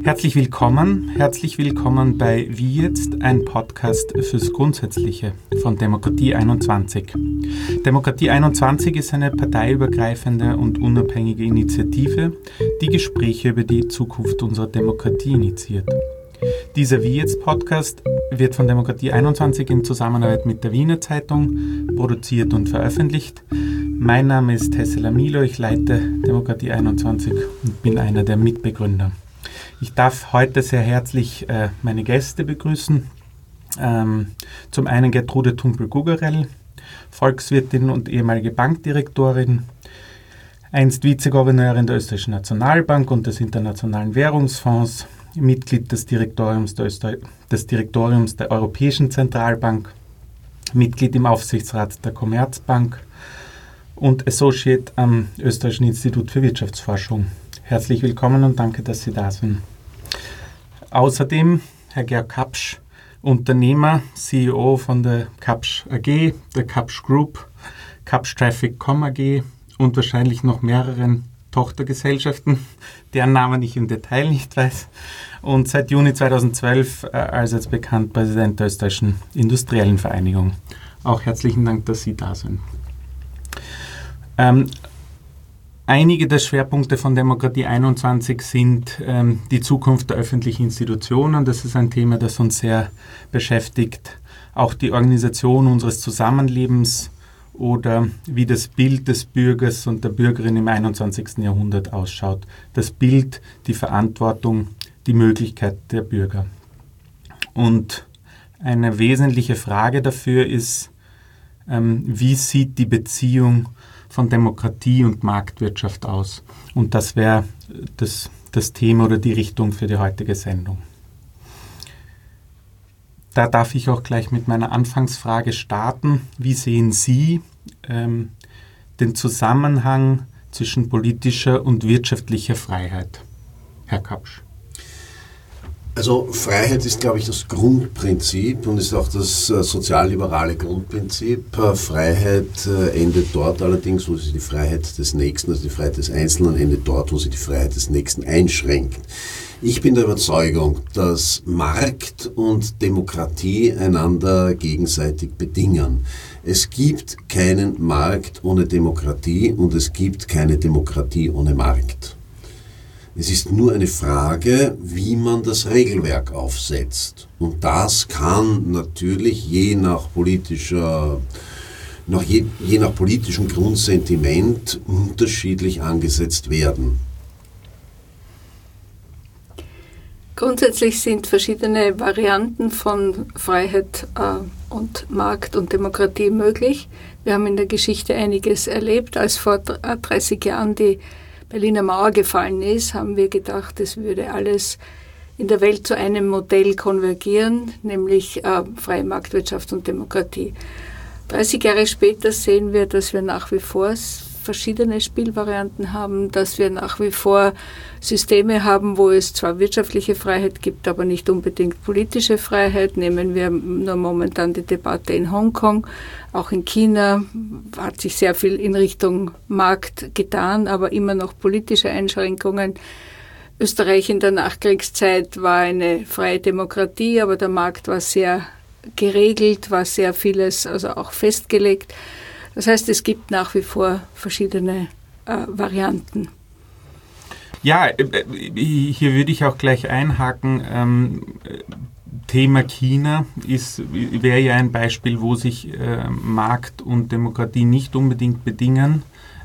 Herzlich willkommen bei Wie jetzt, ein Podcast fürs Grundsätzliche von Demokratie 21. Demokratie 21 ist eine parteiübergreifende und unabhängige Initiative, die Gespräche über die Zukunft unserer Demokratie initiiert. Dieser Wie jetzt Podcast wird von Demokratie 21 in Zusammenarbeit mit der Wiener Zeitung produziert und veröffentlicht. Mein Name ist Hessela Milo, ich leite Demokratie 21 und bin einer der Mitbegründer. Ich darf heute sehr herzlich meine Gäste begrüßen. Zum einen Gertrude Tumpel-Gugerell, Volkswirtin und ehemalige Bankdirektorin, einst Vizegouverneurin der Österreichischen Nationalbank und des Internationalen Währungsfonds, Mitglied des Direktoriums der Europäischen Zentralbank, Mitglied im Aufsichtsrat der Commerzbank und Associate am Österreichischen Institut für Wirtschaftsforschung. Herzlich willkommen und danke, dass Sie da sind. Außerdem Herr Georg Kapsch, Unternehmer, CEO von der Kapsch AG, der Kapsch Group, Kapsch Traffic.com AG und wahrscheinlich noch mehreren Tochtergesellschaften, deren Namen ich im Detail nicht weiß, und seit Juni 2012 als bekannt Präsident der Österreichischen Industriellen Vereinigung. Auch herzlichen Dank, dass Sie da sind. Einige der Schwerpunkte von Demokratie 21 sind die Zukunft der öffentlichen Institutionen. Das ist ein Thema, das uns sehr beschäftigt. Auch die Organisation unseres Zusammenlebens oder wie das Bild des Bürgers und der Bürgerin im 21. Jahrhundert ausschaut. Das Bild, die Verantwortung, die Möglichkeit der Bürger. Und eine wesentliche Frage dafür ist, wie sieht die Beziehung von Demokratie und Marktwirtschaft aus? Und das wäre das Thema oder die Richtung für die heutige Sendung. Da darf ich auch gleich mit meiner Anfangsfrage starten. Wie sehen Sie den Zusammenhang zwischen politischer und wirtschaftlicher Freiheit? Herr Kapsch. Also Freiheit ist, glaube ich, das Grundprinzip und ist auch das sozialliberale Grundprinzip. Freiheit endet dort allerdings, wo sie die Freiheit des Nächsten, also die Freiheit des Einzelnen, endet dort, wo sie die Freiheit des Nächsten einschränkt. Ich bin der Überzeugung, dass Markt und Demokratie einander gegenseitig bedingen. Es gibt keinen Markt ohne Demokratie und es gibt keine Demokratie ohne Markt. Es ist nur eine Frage, wie man das Regelwerk aufsetzt. Und das kann natürlich je nach politischem Grundsentiment unterschiedlich angesetzt werden. Grundsätzlich sind verschiedene Varianten von Freiheit und Markt und Demokratie möglich. Wir haben in der Geschichte einiges erlebt. Als vor 30 Jahren die Berliner Mauer gefallen ist, haben wir gedacht, es würde alles in der Welt zu einem Modell konvergieren, nämlich freie Marktwirtschaft und Demokratie. 30 Jahre später sehen wir, dass wir nach wie vor verschiedene Spielvarianten haben, dass wir nach wie vor Systeme haben, wo es zwar wirtschaftliche Freiheit gibt, aber nicht unbedingt politische Freiheit. Nehmen wir nur momentan die Debatte in Hongkong. Auch in China hat sich sehr viel in Richtung Markt getan, aber immer noch politische Einschränkungen. Österreich in der Nachkriegszeit war eine freie Demokratie, aber der Markt war sehr geregelt, war sehr vieles also auch festgelegt. Das heißt, es gibt nach wie vor verschiedene Varianten. Ja, hier würde ich auch gleich einhaken. Thema China wäre ja ein Beispiel, wo sich Markt und Demokratie nicht unbedingt bedingen.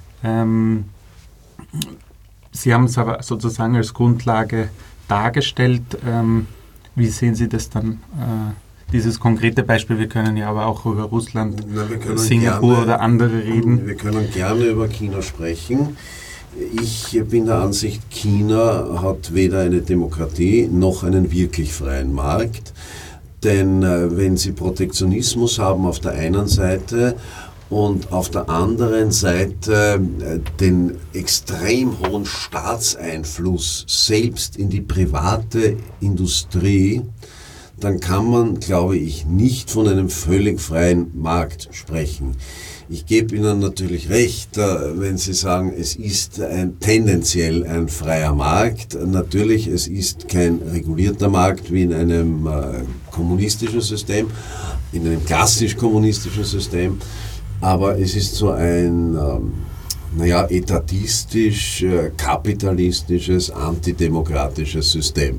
Sie haben es aber sozusagen als Grundlage dargestellt. Wie sehen Sie das dann? Dieses konkrete Beispiel, wir können ja aber auch über Russland, Singapur oder andere reden. Wir können gerne über China sprechen. Ich bin der Ansicht, China hat weder eine Demokratie noch einen wirklich freien Markt. Denn wenn Sie Protektionismus haben auf der einen Seite und auf der anderen Seite den extrem hohen Staatseinfluss selbst in die private Industrie, dann kann man, glaube ich, nicht von einem völlig freien Markt sprechen. Ich gebe Ihnen natürlich recht, wenn Sie sagen, es ist tendenziell ein freier Markt. Natürlich, es ist kein regulierter Markt wie in einem kommunistischen System, in einem klassisch kommunistischen System, aber es ist so ein etatistisch, kapitalistisches, antidemokratisches System.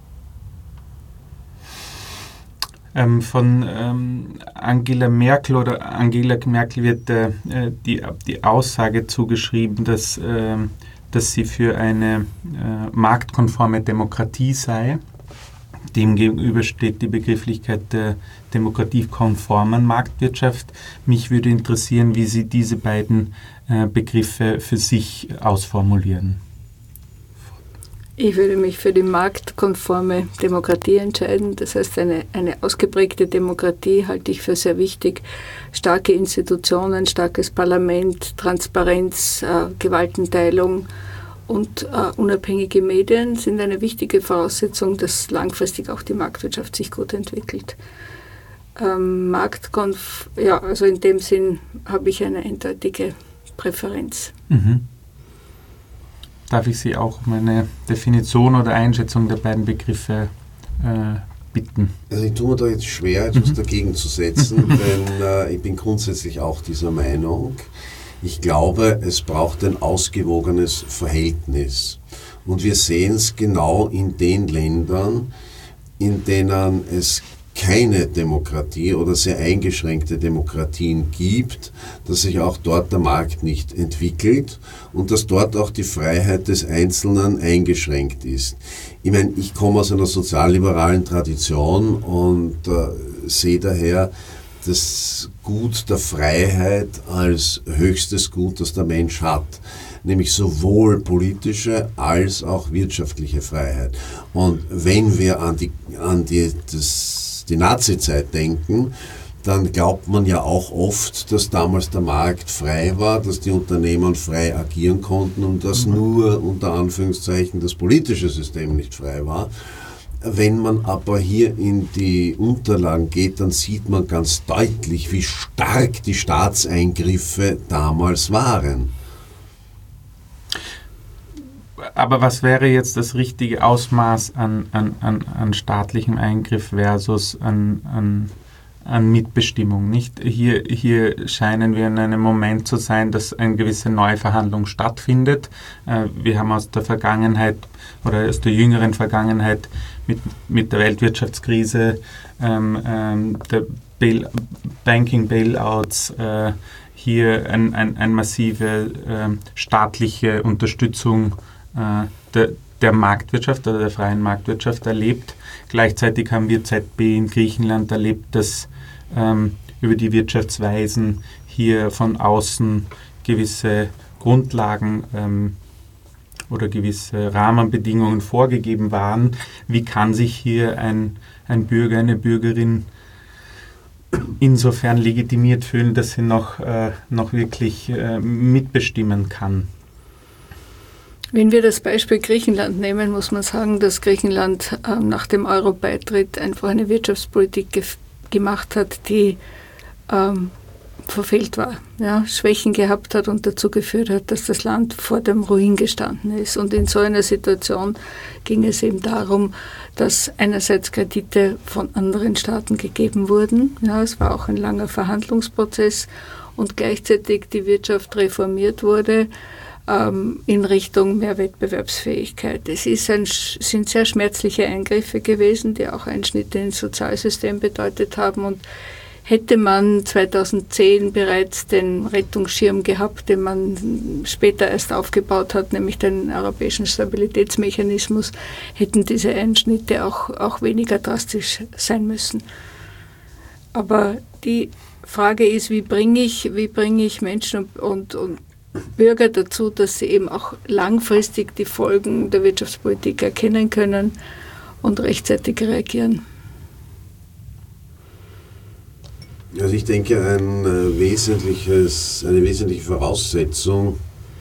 Von Angela Merkel wird die Aussage zugeschrieben, dass sie für eine marktkonforme Demokratie sei. Demgegenüber steht die Begrifflichkeit der demokratiekonformen Marktwirtschaft. Mich würde interessieren, wie Sie diese beiden Begriffe für sich ausformulieren. Ich würde mich für die marktkonforme Demokratie entscheiden. Das heißt, eine ausgeprägte Demokratie halte ich für sehr wichtig. Starke Institutionen, starkes Parlament, Transparenz, Gewaltenteilung und unabhängige Medien sind eine wichtige Voraussetzung, dass langfristig auch die Marktwirtschaft sich gut entwickelt. Also in dem Sinn habe ich eine eindeutige Präferenz. Mhm. Darf ich Sie auch um eine Definition oder Einschätzung der beiden Begriffe bitten? Also ich tue mir da jetzt schwer, etwas dagegen zu setzen, denn ich bin grundsätzlich auch dieser Meinung. Ich glaube, es braucht ein ausgewogenes Verhältnis. Und wir sehen es genau in den Ländern, in denen es keine Demokratie oder sehr eingeschränkte Demokratien gibt, dass sich auch dort der Markt nicht entwickelt und dass dort auch die Freiheit des Einzelnen eingeschränkt ist. Ich meine, ich komme aus einer sozialliberalen Tradition und sehe daher das Gut der Freiheit als höchstes Gut, das der Mensch hat. Nämlich sowohl politische als auch wirtschaftliche Freiheit. Und wenn wir an die Nazizeit denken, dann glaubt man ja auch oft, dass damals der Markt frei war, dass die Unternehmen frei agieren konnten und dass nur unter Anführungszeichen das politische System nicht frei war. Wenn man aber hier in die Unterlagen geht, dann sieht man ganz deutlich, wie stark die Staatseingriffe damals waren. Aber was wäre jetzt das richtige Ausmaß an staatlichem Eingriff versus an Mitbestimmung? Nicht? Hier scheinen wir in einem Moment zu sein, dass eine gewisse Neuverhandlung stattfindet. Wir haben aus der Vergangenheit oder aus der jüngeren Vergangenheit mit der Weltwirtschaftskrise, der Banking Bailouts, hier eine massive staatliche Unterstützung der Marktwirtschaft oder der freien Marktwirtschaft erlebt. Gleichzeitig haben wir ZB in Griechenland erlebt, dass über die Wirtschaftsweisen hier von außen gewisse Grundlagen oder gewisse Rahmenbedingungen vorgegeben waren. Wie kann sich hier ein Bürger, eine Bürgerin insofern legitimiert fühlen, dass sie noch wirklich mitbestimmen kann? Wenn wir das Beispiel Griechenland nehmen, muss man sagen, dass Griechenland nach dem Euro-Beitritt einfach eine Wirtschaftspolitik gemacht hat, die verfehlt war, ja, Schwächen gehabt hat und dazu geführt hat, dass das Land vor dem Ruin gestanden ist. Und in so einer Situation ging es eben darum, dass einerseits Kredite von anderen Staaten gegeben wurden. Ja, es war auch ein langer Verhandlungsprozess und gleichzeitig die Wirtschaft reformiert wurde in Richtung mehr Wettbewerbsfähigkeit. Es sind sehr schmerzliche Eingriffe gewesen, die auch Einschnitte ins Sozialsystem bedeutet haben. Und hätte man 2010 bereits den Rettungsschirm gehabt, den man später erst aufgebaut hat, nämlich den europäischen Stabilitätsmechanismus, hätten diese Einschnitte auch weniger drastisch sein müssen. Aber die Frage ist, wie bringe ich Menschen und Bürger dazu, dass sie eben auch langfristig die Folgen der Wirtschaftspolitik erkennen können und rechtzeitig reagieren. Also ich denke, eine wesentliche Voraussetzung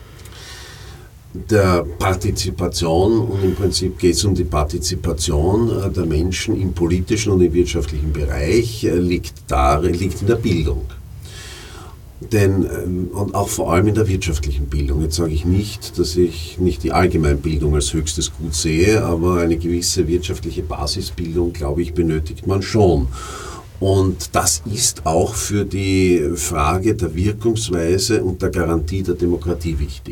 der Partizipation, und im Prinzip geht es um die Partizipation der Menschen im politischen und im wirtschaftlichen Bereich, liegt in der Bildung. Und auch vor allem in der wirtschaftlichen Bildung. Jetzt sage ich nicht, dass ich nicht die Allgemeinbildung als höchstes Gut sehe, aber eine gewisse wirtschaftliche Basisbildung, glaube ich, benötigt man schon. Und das ist auch für die Frage der Wirkungsweise und der Garantie der Demokratie wichtig.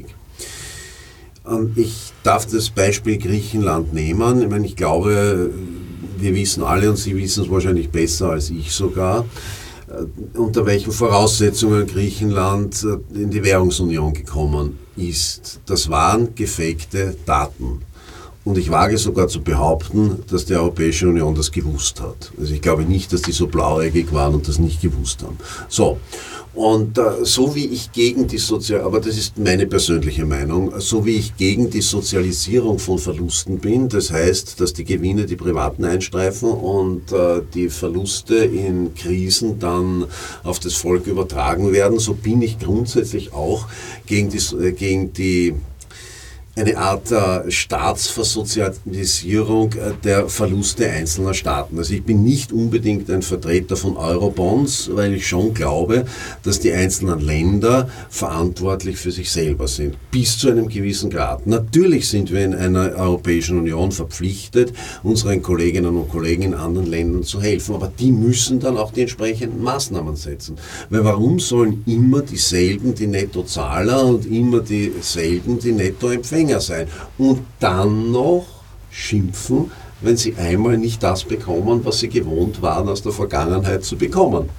Ich darf das Beispiel Griechenland nehmen. Ich meine, ich glaube, wir wissen alle, und Sie wissen es wahrscheinlich besser als ich sogar, unter welchen Voraussetzungen Griechenland in die Währungsunion gekommen ist. Das waren gefakte Daten. Und ich wage sogar zu behaupten, dass die Europäische Union das gewusst hat. Also ich glaube nicht, dass die so blauäugig waren und das nicht gewusst haben. So, und so wie ich gegen die aber das ist meine persönliche Meinung, so wie ich gegen die Sozialisierung von Verlusten bin, das heißt, dass die Gewinne die Privaten einstreifen und die Verluste in Krisen dann auf das Volk übertragen werden, so bin ich grundsätzlich auch gegen die eine Art Staatsversozialisierung der Verluste einzelner Staaten. Also ich bin nicht unbedingt ein Vertreter von Eurobonds, weil ich schon glaube, dass die einzelnen Länder verantwortlich für sich selber sind, bis zu einem gewissen Grad. Natürlich sind wir in einer Europäischen Union verpflichtet, unseren Kolleginnen und Kollegen in anderen Ländern zu helfen, aber die müssen dann auch die entsprechenden Maßnahmen setzen. Weil warum sollen immer dieselben die Nettozahler und immer dieselben die Nettoempfänger sein und dann noch schimpfen, wenn sie einmal nicht das bekommen, was sie gewohnt waren, aus der Vergangenheit zu bekommen?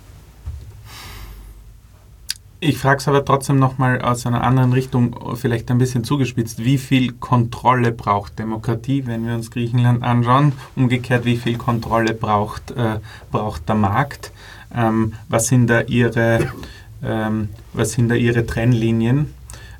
Ich frage es aber trotzdem nochmal aus einer anderen Richtung, vielleicht ein bisschen zugespitzt. Wie viel Kontrolle braucht Demokratie, wenn wir uns Griechenland anschauen? Umgekehrt, wie viel Kontrolle braucht der Markt? Was sind da Ihre Trennlinien?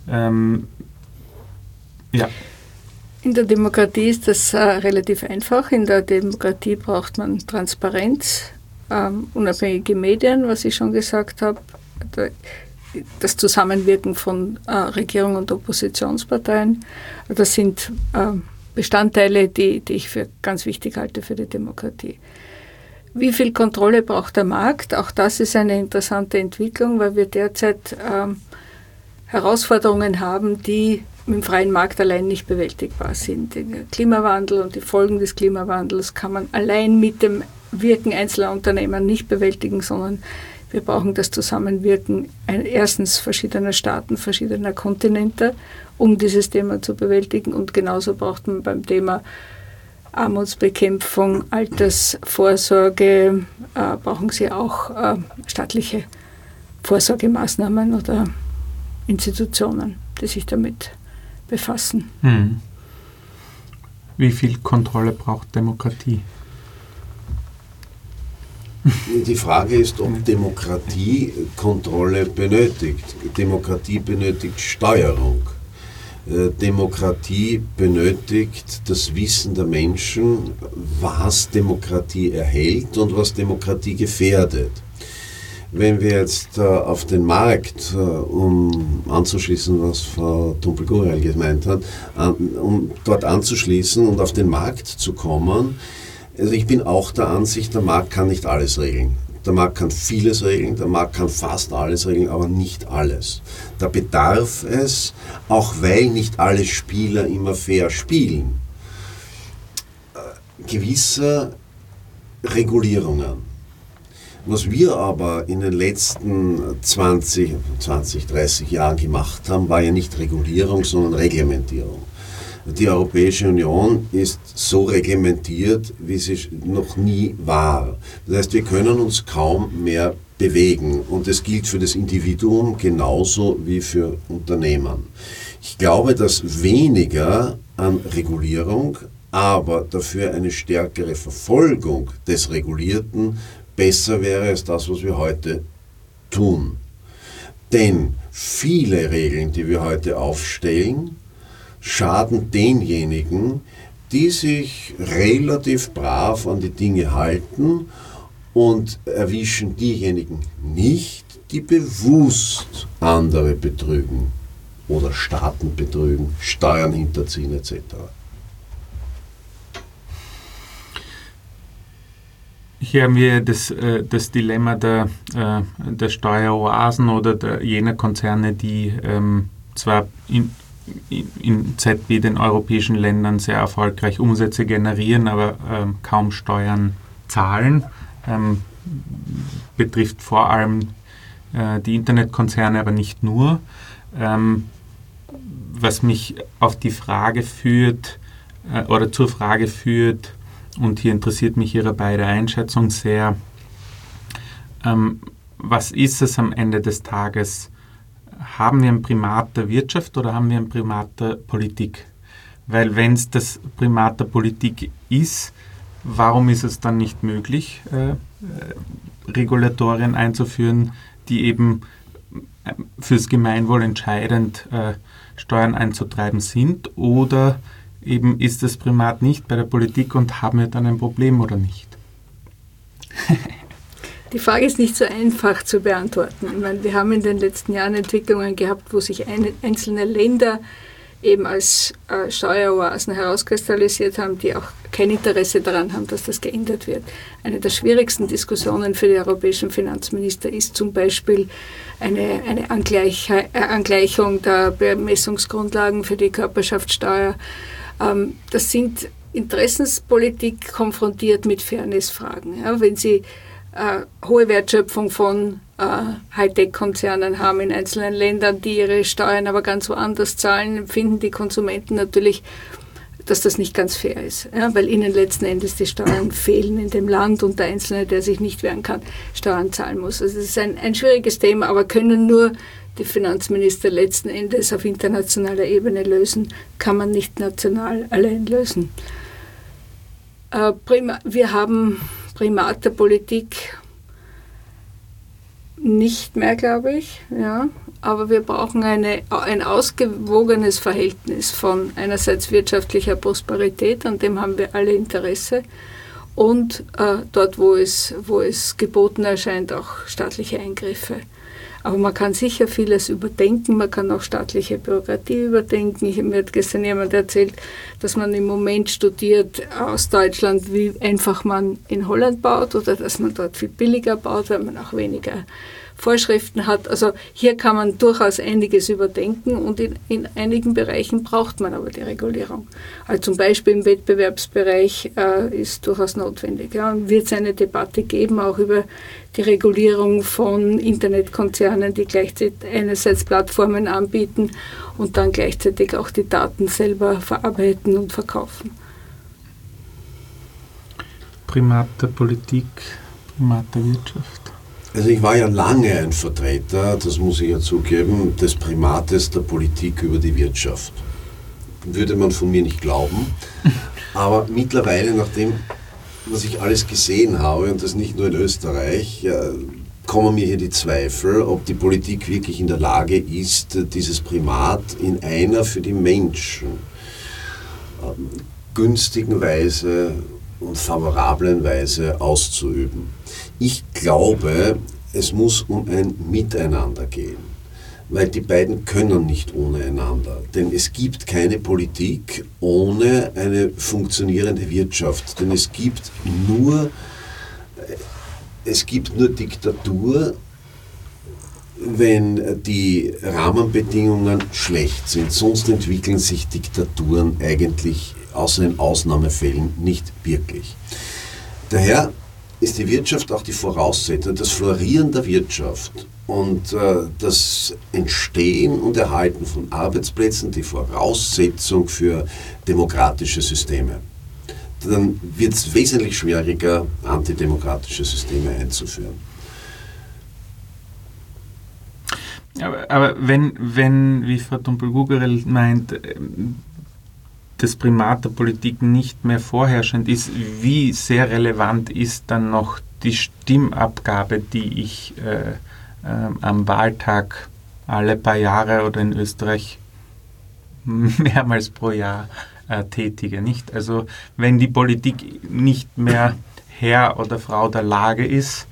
Ja. In der Demokratie ist das relativ einfach. In der Demokratie braucht man Transparenz, unabhängige Medien, was ich schon gesagt habe, das Zusammenwirken von Regierung und Oppositionsparteien. Das sind Bestandteile, die ich für ganz wichtig halte für die Demokratie. Wie viel Kontrolle braucht der Markt? Auch das ist eine interessante Entwicklung, weil wir derzeit Herausforderungen haben, die im freien Markt allein nicht bewältigbar sind. Der Klimawandel und die Folgen des Klimawandels kann man allein mit dem Wirken einzelner Unternehmen nicht bewältigen, sondern wir brauchen das Zusammenwirken erstens verschiedener Staaten, verschiedener Kontinente, um dieses Thema zu bewältigen. Und genauso braucht man beim Thema Armutsbekämpfung, Altersvorsorge, brauchen Sie auch staatliche Vorsorgemaßnahmen oder Institutionen, die sich damit befassen. Wie viel Kontrolle braucht Demokratie? Die Frage ist, ob Demokratie Kontrolle benötigt. Demokratie benötigt Steuerung. Demokratie benötigt das Wissen der Menschen, was Demokratie erhält und was Demokratie gefährdet. Wenn wir jetzt auf den Markt, um anzuschließen, was Frau Tumpel-Gurel gemeint hat, um dort anzuschließen und auf den Markt zu kommen, also ich bin auch der Ansicht, der Markt kann nicht alles regeln. Der Markt kann vieles regeln, der Markt kann fast alles regeln, aber nicht alles. Da bedarf es, auch weil nicht alle Spieler immer fair spielen, gewisser Regulierungen. Was wir aber in den letzten 20, 30 Jahren gemacht haben, war ja nicht Regulierung, sondern Reglementierung. Die Europäische Union ist so reglementiert, wie sie noch nie war. Das heißt, wir können uns kaum mehr bewegen. Und das gilt für das Individuum genauso wie für Unternehmen. Ich glaube, dass weniger an Regulierung, aber dafür eine stärkere Verfolgung des Regulierten besser wäre als das, was wir heute tun. Denn viele Regeln, die wir heute aufstellen, schaden denjenigen, die sich relativ brav an die Dinge halten und erwischen diejenigen nicht, die bewusst andere betrügen oder Staaten betrügen, Steuern hinterziehen etc. hier haben wir das Dilemma der Steueroasen oder jener Konzerne, die zwar in ZB den europäischen Ländern sehr erfolgreich Umsätze generieren, aber kaum Steuern zahlen. Betrifft vor allem die Internetkonzerne, aber nicht nur. Was mich auf die Frage führt, oder zur Frage führt, und hier interessiert mich Ihre beide Einschätzung sehr, was ist es am Ende des Tages? Haben wir ein Primat der Wirtschaft oder haben wir ein Primat der Politik? Weil wenn es das Primat der Politik ist, warum ist es dann nicht möglich, Regulatorien einzuführen, die eben fürs Gemeinwohl entscheidend Steuern einzutreiben sind? Oder eben ist das Primat nicht bei der Politik und haben wir dann ein Problem oder nicht? Die Frage ist nicht so einfach zu beantworten. Ich meine, wir haben in den letzten Jahren Entwicklungen gehabt, wo sich einzelne Länder eben als Steueroasen herauskristallisiert haben, die auch kein Interesse daran haben, dass das geändert wird. Eine der schwierigsten Diskussionen für die europäischen Finanzminister ist zum Beispiel eine Angleichung der Bemessungsgrundlagen für die Körperschaftssteuer. Das sind Interessenspolitik konfrontiert mit Fairnessfragen. Ja, wenn Sie hohe Wertschöpfung von Hightech-Konzernen haben in einzelnen Ländern, die ihre Steuern aber ganz woanders zahlen, empfinden die Konsumenten natürlich, dass das nicht ganz fair ist, ja, weil ihnen letzten Endes die Steuern fehlen in dem Land und der Einzelne, der sich nicht wehren kann, Steuern zahlen muss. Also es ist ein schwieriges Thema, aber können nur die Finanzminister letzten Endes auf internationaler Ebene lösen, kann man nicht national allein lösen. Wir haben Primat der Politik nicht mehr, glaube ich, ja, aber wir brauchen ein ausgewogenes Verhältnis von einerseits wirtschaftlicher Prosperität, an dem haben wir alle Interesse, und dort, wo es geboten erscheint, auch staatliche Eingriffe. Aber man kann sicher vieles überdenken, man kann auch staatliche Bürokratie überdenken. Mir hat gestern jemand erzählt, dass man im Moment studiert aus Deutschland, wie einfach man in Holland baut oder dass man dort viel billiger baut, weil man auch weniger Vorschriften hat. Also hier kann man durchaus einiges überdenken und in einigen Bereichen braucht man aber die Regulierung. Also zum Beispiel im Wettbewerbsbereich ist durchaus notwendig. Ja, und wird es eine Debatte geben, auch über die Regulierung von Internetkonzernen, die gleichzeitig einerseits Plattformen anbieten und dann gleichzeitig auch die Daten selber verarbeiten und verkaufen. Primat der Politik, Primat der Wirtschaft. Also ich war ja lange ein Vertreter, das muss ich ja zugeben, des Primates der Politik über die Wirtschaft. Würde man von mir nicht glauben, aber mittlerweile, nach dem, was ich alles gesehen habe, und das nicht nur in Österreich, kommen mir hier die Zweifel, ob die Politik wirklich in der Lage ist, dieses Primat in einer für die Menschen günstigen Weise und favorablen Weise auszuüben. Ich glaube, es muss um ein Miteinander gehen, weil die beiden können nicht ohne einander. Denn es gibt keine Politik ohne eine funktionierende Wirtschaft. Denn es gibt nur Diktatur, wenn die Rahmenbedingungen schlecht sind. Sonst entwickeln sich Diktaturen eigentlich außer in Ausnahmefällen nicht wirklich. Daher ist die Wirtschaft auch die Voraussetzung, das Florieren der Wirtschaft und das Entstehen und Erhalten von Arbeitsplätzen die Voraussetzung für demokratische Systeme. Dann wird es wesentlich schwieriger, antidemokratische Systeme einzuführen. Aber wenn wie Frau Tumpel-Gugerell meint, das Primat der Politik nicht mehr vorherrschend ist, wie sehr relevant ist dann noch die Stimmabgabe, die ich am Wahltag alle paar Jahre oder in Österreich mehrmals pro Jahr tätige, nicht? Also wenn die Politik nicht mehr Herr oder Frau der Lage ist,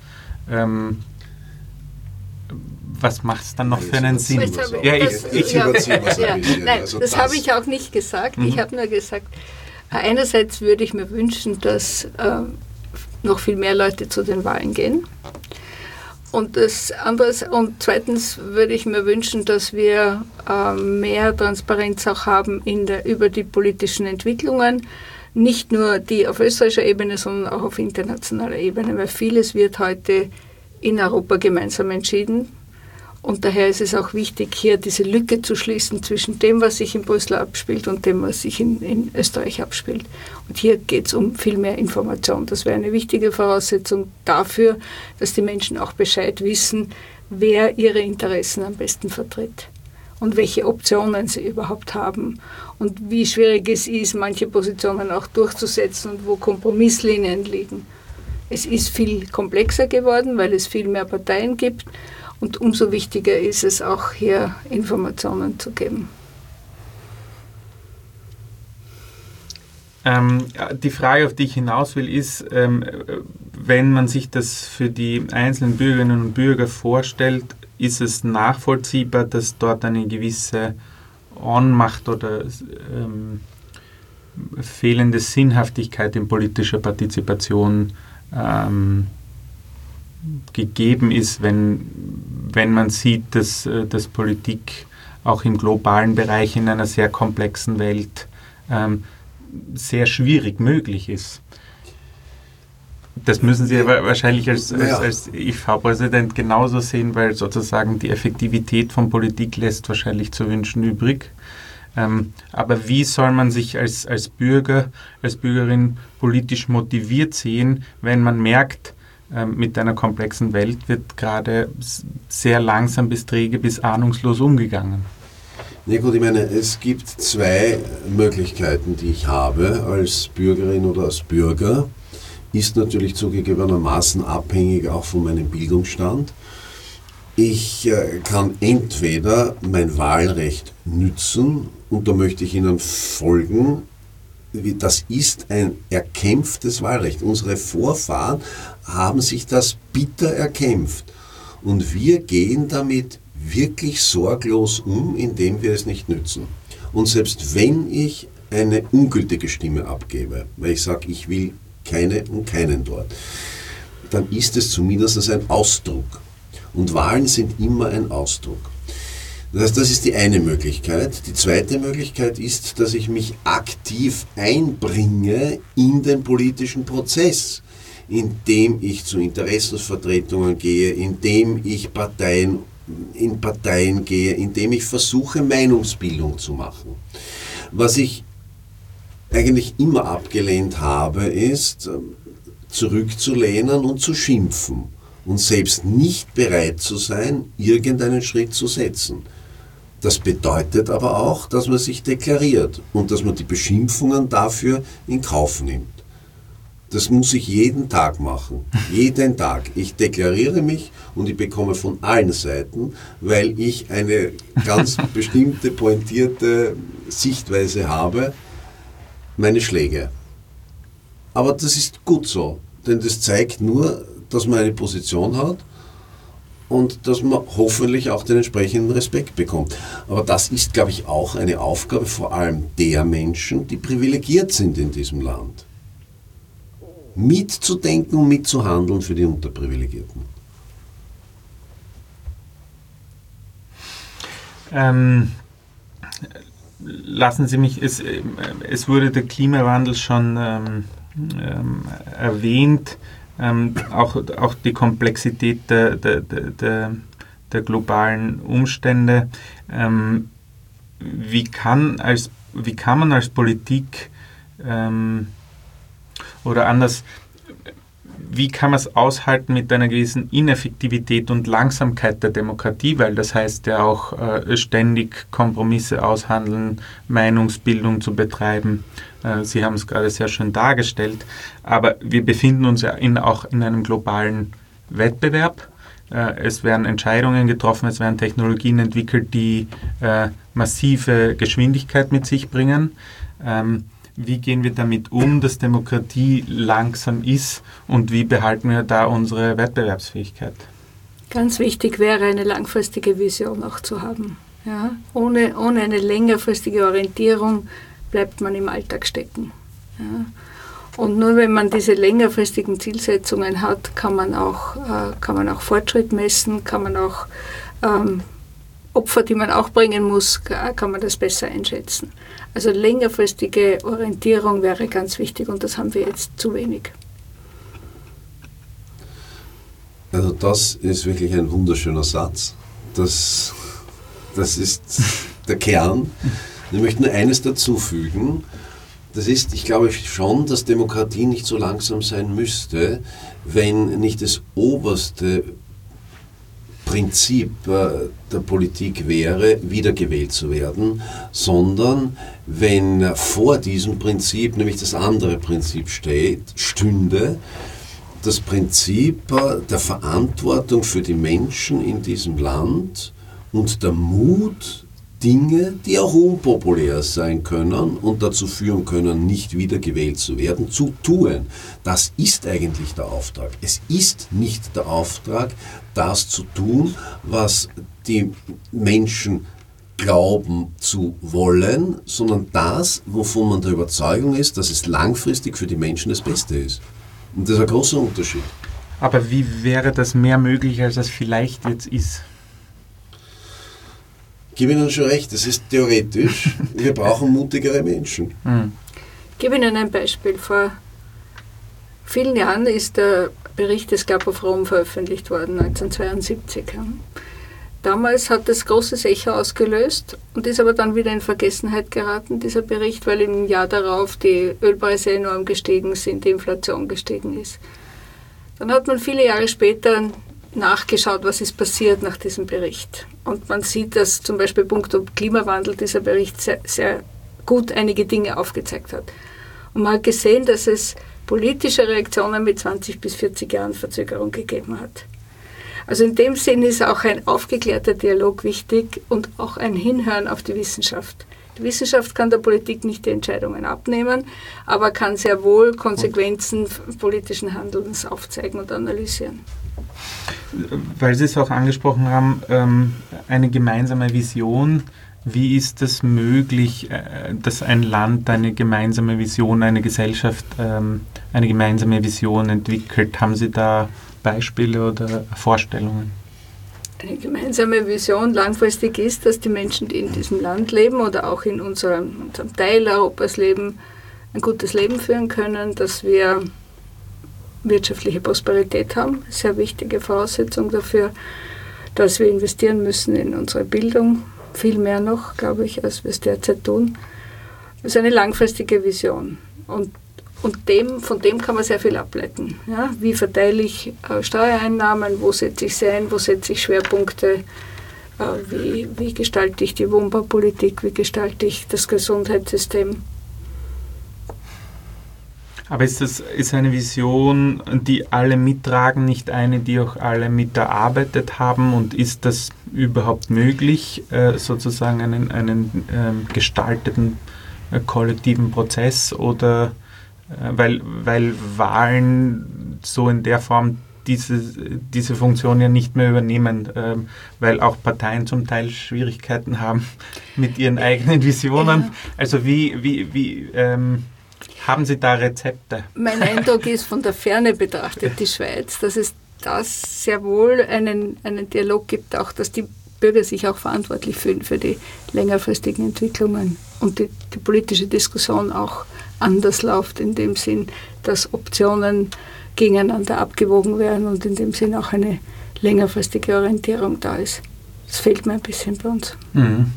was macht es dann noch für einen Sinn? Ich überziehe was ein bisschen. Nein, also das habe ich auch nicht gesagt. Ich habe nur gesagt, einerseits würde ich mir wünschen, dass noch viel mehr Leute zu den Wahlen gehen. Und zweitens würde ich mir wünschen, dass wir mehr Transparenz auch haben über die politischen Entwicklungen, nicht nur die auf österreichischer Ebene, sondern auch auf internationaler Ebene, weil vieles wird heute in Europa gemeinsam entschieden. Und daher ist es auch wichtig, hier diese Lücke zu schließen zwischen dem, was sich in Brüssel abspielt und dem, was sich in Österreich abspielt. Und hier geht es um viel mehr Information. Das wäre eine wichtige Voraussetzung dafür, dass die Menschen auch Bescheid wissen, wer ihre Interessen am besten vertritt und welche Optionen sie überhaupt haben und wie schwierig es ist, manche Positionen auch durchzusetzen und wo Kompromisslinien liegen. Es ist viel komplexer geworden, weil es viel mehr Parteien gibt. Und umso wichtiger ist es auch, hier Informationen zu geben. Die Frage, auf die ich hinaus will, ist, wenn man sich das für die einzelnen Bürgerinnen und Bürger vorstellt, ist es nachvollziehbar, dass dort eine gewisse Ohnmacht oder fehlende Sinnhaftigkeit in politischer Partizipation gegeben ist, wenn man sieht, dass Politik auch im globalen Bereich in einer sehr komplexen Welt sehr schwierig möglich ist. Das müssen Sie aber wahrscheinlich als IV-Präsident genauso sehen, weil sozusagen die Effektivität von Politik lässt wahrscheinlich zu wünschen übrig. Aber wie soll man sich als Bürger, als Bürgerin politisch motiviert sehen, wenn man merkt, mit einer komplexen Welt wird gerade sehr langsam bis träge bis ahnungslos umgegangen? Na gut, ich meine, es gibt zwei Möglichkeiten, die ich habe als Bürgerin oder als Bürger. Ist natürlich zugegebenermaßen abhängig auch von meinem Bildungsstand. Ich kann entweder mein Wahlrecht nützen, und da möchte ich Ihnen folgen, das ist ein erkämpftes Wahlrecht. Unsere Vorfahren haben sich das bitter erkämpft. Und wir gehen damit wirklich sorglos um, indem wir es nicht nützen. Und selbst wenn ich eine ungültige Stimme abgebe, weil ich sage, ich will keine und keinen dort, dann ist es zumindest ein Ausdruck. Und Wahlen sind immer ein Ausdruck. Das heißt, das ist die eine Möglichkeit. Die zweite Möglichkeit ist, dass ich mich aktiv einbringe in den politischen Prozess, indem ich zu Interessensvertretungen gehe, indem ich in Parteien gehe, indem ich versuche, Meinungsbildung zu machen. Was ich eigentlich immer abgelehnt habe, ist, zurückzulehnen und zu schimpfen und selbst nicht bereit zu sein, irgendeinen Schritt zu setzen. Das bedeutet aber auch, dass man sich deklariert und dass man die Beschimpfungen dafür in Kauf nimmt. Das muss ich jeden Tag machen. Jeden Tag. Ich deklariere mich und ich bekomme von allen Seiten, weil ich eine ganz bestimmte, pointierte Sichtweise habe, meine Schläge. Aber das ist gut so, denn das zeigt nur, dass man eine Position hat und dass man hoffentlich auch den entsprechenden Respekt bekommt. Aber das ist, glaube ich, auch eine Aufgabe vor allem der Menschen, die privilegiert sind in diesem Land. Mitzudenken und mitzuhandeln für die Unterprivilegierten. Lassen Sie mich, es wurde der Klimawandel schon erwähnt, auch die Komplexität der globalen Umstände. Wie kann man als Politik oder anders, wie kann man es aushalten mit einer gewissen Ineffektivität und Langsamkeit der Demokratie, weil das heißt ja auch ständig Kompromisse aushandeln, Meinungsbildung zu betreiben. Sie haben es gerade sehr schön dargestellt, aber wir befinden uns ja auch in einem globalen Wettbewerb. Es werden Entscheidungen getroffen, es werden Technologien entwickelt, die massive Geschwindigkeit mit sich bringen. Wie gehen wir damit um, dass Demokratie langsam ist und wie behalten wir da unsere Wettbewerbsfähigkeit? Ganz wichtig wäre, eine langfristige Vision auch zu haben. Ja? Ohne eine längerfristige Orientierung bleibt man im Alltag stecken. Ja? Und nur wenn man diese längerfristigen Zielsetzungen hat, kann man auch Fortschritt messen, kann man auch Opfer, die man auch bringen muss, kann man das besser einschätzen. Also längerfristige Orientierung wäre ganz wichtig und das haben wir jetzt zu wenig. Also das ist wirklich ein wunderschöner Satz. Das ist der Kern. Ich möchte nur eines dazu fügen. Das ist, ich glaube schon, dass Demokratie nicht so langsam sein müsste, wenn nicht das oberste Prinzip der Politik wäre, wiedergewählt zu werden, sondern wenn vor diesem Prinzip nämlich das andere Prinzip stünde, das Prinzip der Verantwortung für die Menschen in diesem Land und der Mut, Dinge, die auch unpopulär sein können und dazu führen können, nicht wiedergewählt zu werden, zu tun. Das ist eigentlich der Auftrag. Es ist nicht der Auftrag, das zu tun, was die Menschen glauben zu wollen, sondern das, wovon man der Überzeugung ist, dass es langfristig für die Menschen das Beste ist. Und das ist ein großer Unterschied. Aber wie wäre das mehr möglich, als es vielleicht jetzt ist? Ich gebe Ihnen schon recht, das ist theoretisch. Wir brauchen mutigere Menschen. Ich gebe Ihnen ein Beispiel. Vor vielen Jahren ist der Bericht des Club of Rome veröffentlicht worden, 1972. Damals hat das großes Echo ausgelöst und ist aber dann wieder in Vergessenheit geraten, dieser Bericht, weil im Jahr darauf die Ölpreise enorm gestiegen sind, die Inflation gestiegen ist. Dann hat man viele Jahre später nachgeschaut, was ist passiert nach diesem Bericht. Und man sieht, dass zum Beispiel punkto Klimawandel dieser Bericht sehr, sehr gut einige Dinge aufgezeigt hat. Und man hat gesehen, dass es politische Reaktionen mit 20 bis 40 Jahren Verzögerung gegeben hat. Also in dem Sinn ist auch ein aufgeklärter Dialog wichtig und auch ein Hinhören auf die Wissenschaft. Die Wissenschaft kann der Politik nicht die Entscheidungen abnehmen, aber kann sehr wohl Konsequenzen politischen Handelns aufzeigen und analysieren. Weil Sie es auch angesprochen haben, eine gemeinsame Vision. Wie ist es möglich, dass ein Land eine gemeinsame Vision, eine Gesellschaft eine gemeinsame Vision entwickelt? Haben Sie da Beispiele oder Vorstellungen? Eine gemeinsame Vision langfristig ist, dass die Menschen, die in diesem Land leben oder auch in unserem Teil Europas leben, ein gutes Leben führen können, dass wir wirtschaftliche Prosperität haben. Sehr wichtige Voraussetzung dafür, dass wir investieren müssen in unsere Bildung. Viel mehr noch, glaube ich, als wir es derzeit tun. Das ist eine langfristige Vision. Und von dem kann man sehr viel ableiten. Ja? Wie verteile ich Steuereinnahmen, wo setze ich sie ein, wo setze ich Schwerpunkte, wie gestalte ich die Wohnbaupolitik, wie gestalte ich das Gesundheitssystem. Aber ist eine Vision, die alle mittragen, nicht eine, die auch alle miterarbeitet haben? Und ist das überhaupt möglich, sozusagen einen gestalteten kollektiven Prozess? Oder weil Wahlen so in der Form diese Funktion ja nicht mehr übernehmen, weil auch Parteien zum Teil Schwierigkeiten haben mit ihren eigenen Visionen. Ja. Also wie haben Sie da Rezepte? Mein Eindruck ist von der Ferne betrachtet, die Schweiz, dass es das sehr wohl einen Dialog gibt, auch dass die Bürger sich auch verantwortlich fühlen für die längerfristigen Entwicklungen und die politische Diskussion auch anders läuft, in dem Sinn, dass Optionen gegeneinander abgewogen werden und in dem Sinn auch eine längerfristige Orientierung da ist. Das fehlt mir ein bisschen bei uns. Mhm.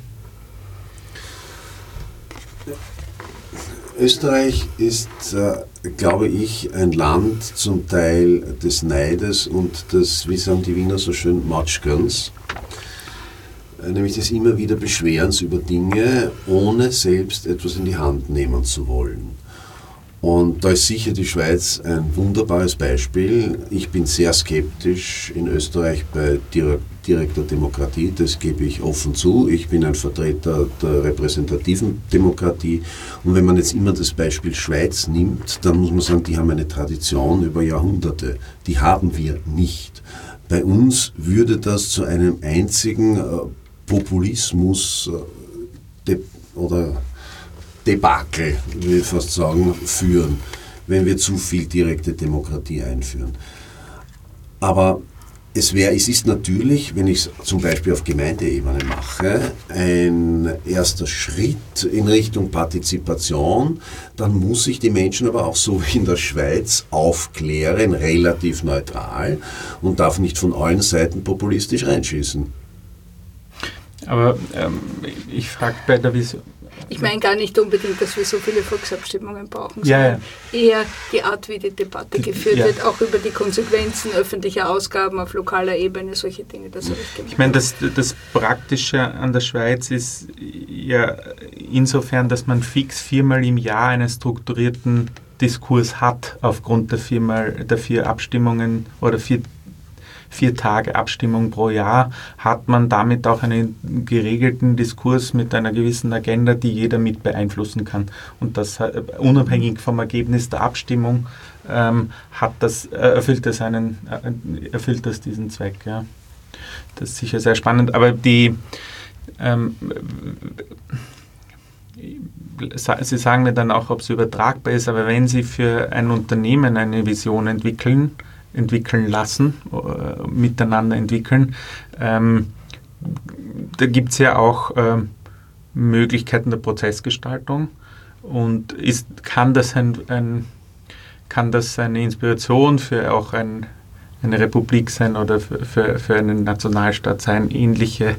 Österreich ist, glaube ich, ein Land zum Teil des Neides und des, wie sagen die Wiener so schön, Matschgerns. Nämlich des immer wieder Beschwerens über Dinge, ohne selbst etwas in die Hand nehmen zu wollen. Und da ist sicher die Schweiz ein wunderbares Beispiel. Ich bin sehr skeptisch in Österreich bei direkter Demokratie, das gebe ich offen zu. Ich bin ein Vertreter der repräsentativen Demokratie. Und wenn man jetzt immer das Beispiel Schweiz nimmt, dann muss man sagen, die haben eine Tradition über Jahrhunderte. Die haben wir nicht. Bei uns würde das zu einem einzigen Populismus oder Debakel, will ich fast sagen, führen. wenn wir zu viel direkte Demokratie einführen. Aber es ist natürlich, wenn ich es zum Beispiel auf Gemeindeebene mache, ein erster Schritt in Richtung Partizipation. Dann muss ich die Menschen aber auch so wie in der Schweiz aufklären, relativ neutral, und darf nicht von allen Seiten populistisch reinschießen. Aber ich frage bei der Vision. Ich meine gar nicht unbedingt, dass wir so viele Volksabstimmungen brauchen, sondern eher die Art, wie die Debatte geführt wird, auch über die Konsequenzen öffentlicher Ausgaben auf lokaler Ebene, solche Dinge. Das habe ich gemeint. Ich meine, das Praktische an der Schweiz ist ja insofern, dass man fix 4-mal im Jahr einen strukturierten Diskurs hat, aufgrund der 4 Abstimmungen oder 4 Tage Abstimmung pro Jahr, hat man damit auch einen geregelten Diskurs mit einer gewissen Agenda, die jeder mit beeinflussen kann. Und das unabhängig vom Ergebnis der Abstimmung erfüllt das diesen Zweck. Ja. Das ist sicher sehr spannend. Aber Sie sagen mir dann auch, ob es übertragbar ist, aber wenn Sie für ein Unternehmen eine Vision entwickeln lassen, miteinander entwickeln. Da gibt es ja auch Möglichkeiten der Prozessgestaltung, und kann das eine Inspiration für auch eine Republik sein oder für einen Nationalstaat sein, ähnliche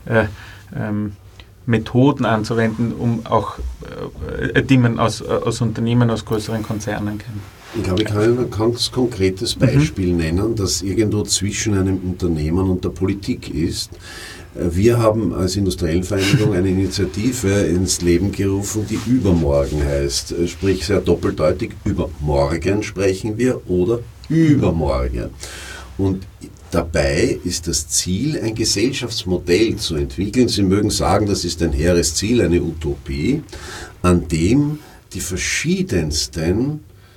Methoden anzuwenden, um auch die man aus Unternehmen, aus größeren Konzernen kennt. Ich glaube, ich kann ein ganz konkretes Beispiel nennen, das irgendwo zwischen einem Unternehmen und der Politik ist. Wir haben als Industriellenvereinigung eine Initiative ins Leben gerufen, die Übermorgen heißt. Sprich sehr doppeldeutig, über morgen sprechen wir oder übermorgen. Und dabei ist das Ziel, ein Gesellschaftsmodell zu entwickeln. Sie mögen sagen, das ist ein hehres Ziel, eine Utopie, an dem die verschiedensten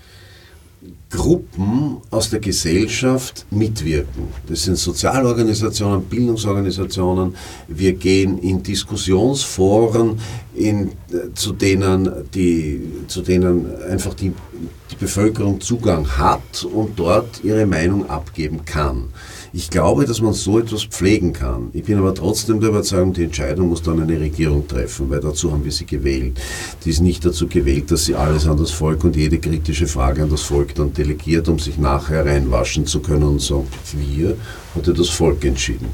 Gruppen aus der Gesellschaft mitwirken. Das sind Sozialorganisationen, Bildungsorganisationen. Wir gehen in Diskussionsforen, zu denen einfach die Bevölkerung Zugang hat und dort ihre Meinung abgeben kann. Ich glaube, dass man so etwas pflegen kann. Ich bin aber trotzdem der Überzeugung, die Entscheidung muss dann eine Regierung treffen, weil dazu haben wir sie gewählt. Die ist nicht dazu gewählt, dass sie alles an das Volk und jede kritische Frage an das Volk dann delegiert, um sich nachher reinwaschen zu können und sagen, hat das Volk entschieden.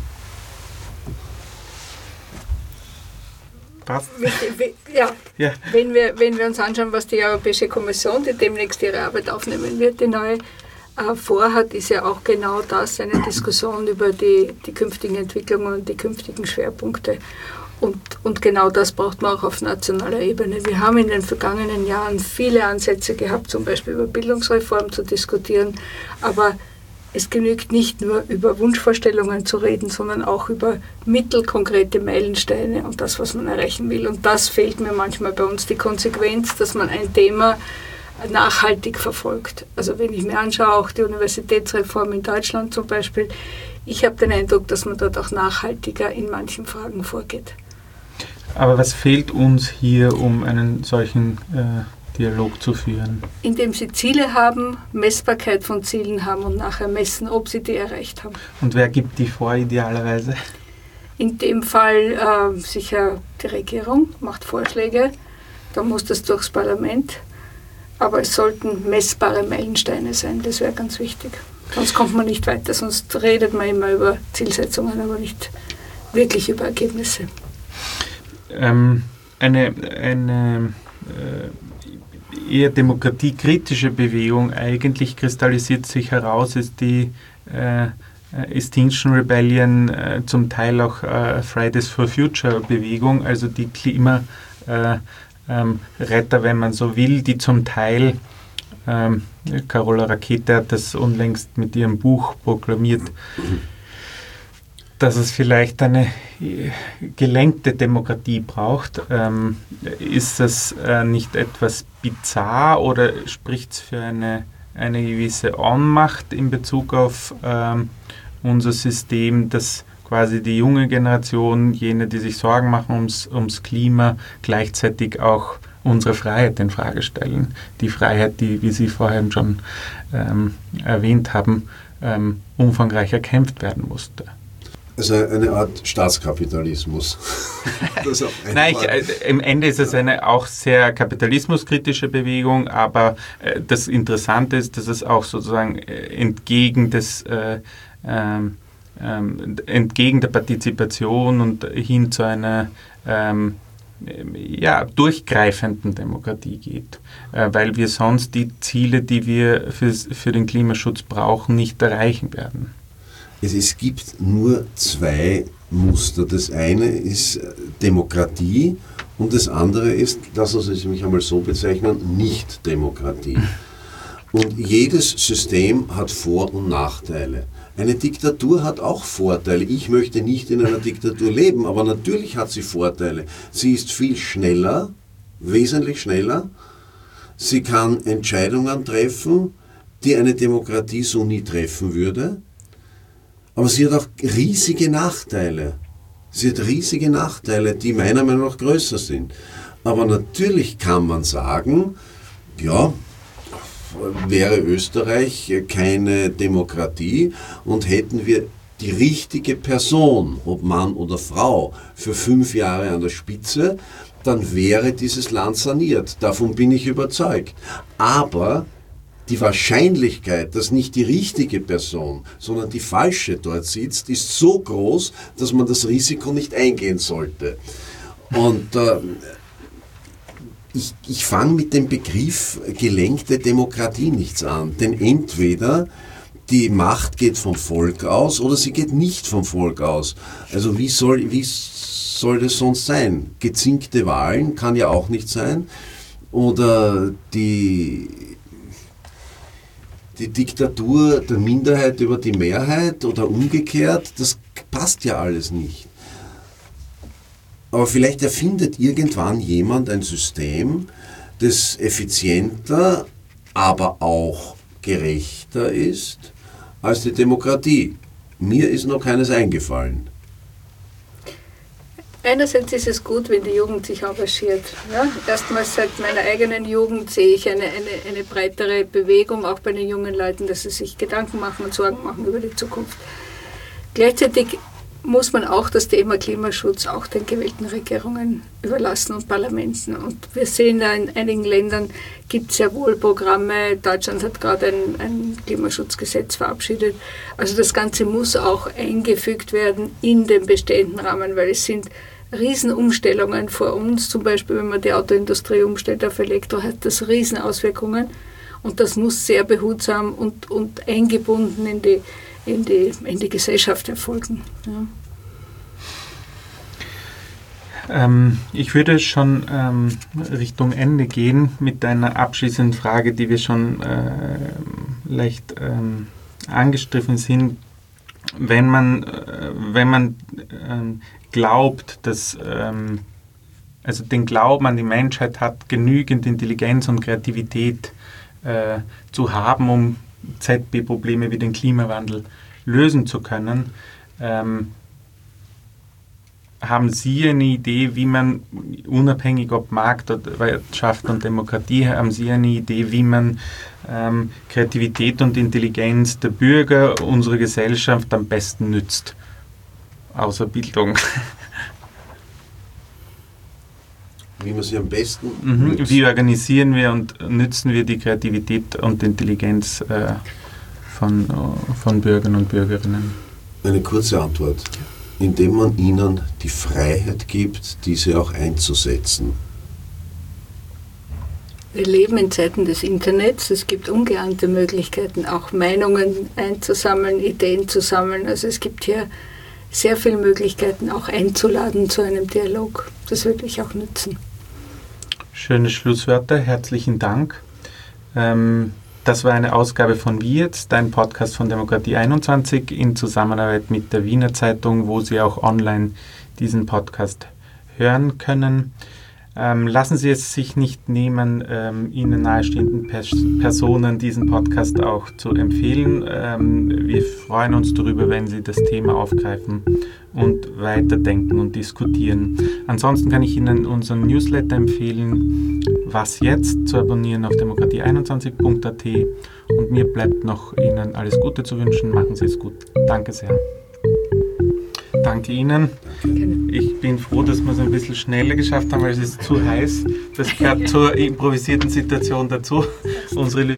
Ja. Wenn wir uns anschauen, was die Europäische Kommission, die demnächst ihre Arbeit aufnehmen wird, die neue vorhat, ist ja auch genau das, eine Diskussion über die künftigen Entwicklungen und die künftigen Schwerpunkte. Und genau das braucht man auch auf nationaler Ebene. Wir haben in den vergangenen Jahren viele Ansätze gehabt, zum Beispiel über Bildungsreform zu diskutieren, aber es genügt nicht nur über Wunschvorstellungen zu reden, sondern auch über mittelkonkrete Meilensteine und das, was man erreichen will. Und das fehlt mir manchmal bei uns, die Konsequenz, dass man ein Thema nachhaltig verfolgt. Also wenn ich mir anschaue, auch die Universitätsreform in Deutschland zum Beispiel, ich habe den Eindruck, dass man dort auch nachhaltiger in manchen Fragen vorgeht. Aber was fehlt uns hier, um einen solchen Dialog zu führen? Indem sie Ziele haben, Messbarkeit von Zielen haben und nachher messen, ob sie die erreicht haben. Und wer gibt die vor, idealerweise? In dem Fall sicher die Regierung macht Vorschläge, dann muss das durchs Parlament. Aber es sollten messbare Meilensteine sein, das wäre ganz wichtig. Sonst kommt man nicht weiter, sonst redet man immer über Zielsetzungen, aber nicht wirklich über Ergebnisse. Eine eher demokratiekritische Bewegung eigentlich kristallisiert sich heraus, ist die Extinction Rebellion, zum Teil auch Fridays for Future Bewegung, also die Retter, wenn man so will, die zum Teil, Carola Rackete hat das unlängst mit ihrem Buch proklamiert, dass es vielleicht eine gelenkte Demokratie braucht. Ist das nicht etwas bizarr oder spricht es für eine gewisse Ohnmacht in Bezug auf unser System, das quasi die junge Generation, jene, die sich Sorgen machen ums Klima, gleichzeitig auch unsere Freiheit in Frage stellen. Die Freiheit, die, wie Sie vorhin schon erwähnt haben, umfangreich erkämpft werden musste. Also eine Art Staatskapitalismus. Nein, im Ende ist es eine auch sehr kapitalismuskritische Bewegung, aber das Interessante ist, dass es auch sozusagen entgegen der Partizipation und hin zu einer durchgreifenden Demokratie geht, weil wir sonst die Ziele, die wir für den Klimaschutz brauchen, nicht erreichen werden. Es gibt nur zwei Muster. Das eine ist Demokratie und das andere ist, lassen Sie mich einmal so bezeichnen, Nicht-Demokratie. Und jedes System hat Vor- und Nachteile. Eine Diktatur hat auch Vorteile. Ich möchte nicht in einer Diktatur leben, aber natürlich hat sie Vorteile. Sie ist viel schneller, wesentlich schneller. Sie kann Entscheidungen treffen, die eine Demokratie so nie treffen würde. Aber sie hat auch riesige Nachteile. Sie hat riesige Nachteile, die meiner Meinung nach größer sind. Aber natürlich kann man sagen, ja, wäre Österreich keine Demokratie und hätten wir die richtige Person, ob Mann oder Frau, für 5 Jahre an der Spitze, dann wäre dieses Land saniert. Davon bin ich überzeugt. Aber die Wahrscheinlichkeit, dass nicht die richtige Person, sondern die falsche dort sitzt, ist so groß, dass man das Risiko nicht eingehen sollte. Und ich fange mit dem Begriff gelenkte Demokratie nichts an. Denn entweder die Macht geht vom Volk aus oder sie geht nicht vom Volk aus. Also wie soll das sonst sein? Gezinkte Wahlen kann ja auch nicht sein. Oder die Diktatur der Minderheit über die Mehrheit oder umgekehrt, das passt ja alles nicht. Aber vielleicht erfindet irgendwann jemand ein System, das effizienter, aber auch gerechter ist als die Demokratie. Mir ist noch keines eingefallen. Einerseits ist es gut, wenn die Jugend sich engagiert. Ja? Erstmals seit meiner eigenen Jugend sehe ich eine breitere Bewegung, auch bei den jungen Leuten, dass sie sich Gedanken machen und Sorgen machen über die Zukunft. Gleichzeitig muss man auch das Thema Klimaschutz auch den gewählten Regierungen überlassen und Parlamenten. Und wir sehen da in einigen Ländern gibt es sehr wohl Programme. Deutschland hat gerade ein Klimaschutzgesetz verabschiedet. Also das Ganze muss auch eingefügt werden in den bestehenden Rahmen, weil es sind Riesenumstellungen vor uns. Zum Beispiel, wenn man die Autoindustrie umstellt auf Elektro, hat das Riesenauswirkungen. Und das muss sehr behutsam und eingebunden in die Gesellschaft erfolgen. Ja. Ich würde schon Richtung Ende gehen mit einer abschließenden Frage, die wir schon leicht angestriffen sind. Wenn man glaubt, dass also den Glauben an die Menschheit hat, genügend Intelligenz und Kreativität zu haben, um ZB-Probleme wie den Klimawandel lösen zu können. Haben Sie eine Idee, wie man, unabhängig ob Marktwirtschaft und Demokratie, haben Sie eine Idee, wie man Kreativität und Intelligenz der Bürger unserer Gesellschaft am besten nützt? Außer Bildung. Wie man sie am besten nützt. Wie organisieren wir und nützen wir die Kreativität und Intelligenz von Bürgern und Bürgerinnen? Eine kurze Antwort. Indem man ihnen die Freiheit gibt, diese auch einzusetzen. Wir leben in Zeiten des Internets. Es gibt ungeahnte Möglichkeiten, auch Meinungen einzusammeln, Ideen zu sammeln. Also es gibt hier sehr viele Möglichkeiten, auch einzuladen zu einem Dialog. Das würde ich auch nützen. Schöne Schlusswörter. Herzlichen Dank. Das war eine Ausgabe von Wie jetzt, ein Podcast von Demokratie 21 in Zusammenarbeit mit der Wiener Zeitung, wo Sie auch online diesen Podcast hören können. Lassen Sie es sich nicht nehmen, Ihnen nahestehenden Personen diesen Podcast auch zu empfehlen. Wir freuen uns darüber, wenn Sie das Thema aufgreifen und weiterdenken und diskutieren. Ansonsten kann ich Ihnen unseren Newsletter empfehlen, Was jetzt, zu abonnieren auf demokratie21.at, und mir bleibt noch Ihnen alles Gute zu wünschen. Machen Sie es gut. Danke sehr. Danke Ihnen. Ich bin froh, dass wir es ein bisschen schneller geschafft haben, weil es ist zu heiß. Das gehört zur improvisierten Situation dazu. Unsere